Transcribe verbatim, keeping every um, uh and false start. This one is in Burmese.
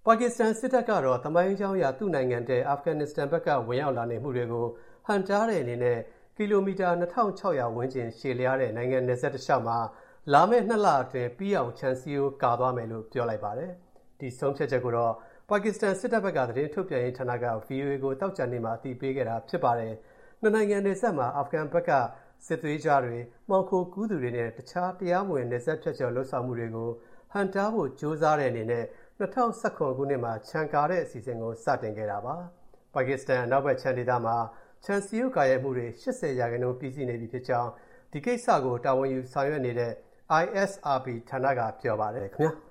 ပါကစ္စတန်စစ်တပ်ကတော့သမိုင်းကြောင်းအရသူ့နိုင်ငံထဲအာဖဂန်နစ္စတန်ဘက်ကဝင်ရောက်လာနေမှုတွေကိုဟန်တားတဲ့အနေနဲ့ကီလိုမီတာနှစ်ထောင်ခြောက်ရာဝန်းကျင်ရှည်လျားတဲ့နိုင်ငံနယ်စပ်တစ်လျှောက်မှာလာမယ့်နှစ်လအတွင်းပြီးအောင်ခြံစည်းရိုးကာသွားမယ်လို့ပြောလိုက်ပါတယ်။ဒီဆုံးဖြတ်ချက်ကိုတော့ပါကစ္စတန်စစ်တပ်ဘက်ကသတင်းထုတ်ပြန်ရေးဌာနက ဗီအိုအေ ကိုတောက်ကြနေမှာအသိပေးခဲ့တာဖြစ်ပါတယ်။နှစ်နိုင်ငံနယ်စပ်မှာအာဖဂန်ဘက်ကစစ်သွေးကြွတွေမှောင်ခိုကူးသူတွေနဲ့တခြားတရားမဝင်နယ်စပ်ဖြတ်ကျော်လှုပ်ဆောင်မှုတွေကိုဟန်တားဖို့ကြိုးစားတဲ့အနေနဲ့၂၀၁၇ခုနှစ်မှာခြံကာတဲ့အစီအစဉ်ကိုစတင်ခဲ့တာပါ။ပါကစ္စတန်အနောက်ဘက်ခြမ်းဒေသမှာခြံစည်းရိုးကာရဲမှုတွေ၈၀ရာခိုင်နှုန်းပြီးစီးနေပြီဖြစ်ကြောင်းဒီကိစ္စကိုတာဝန်ယူဆောင်ရွက်နေတဲ့ I S R B ဌာနကပြောပါတယ်ခင်ဗျာ။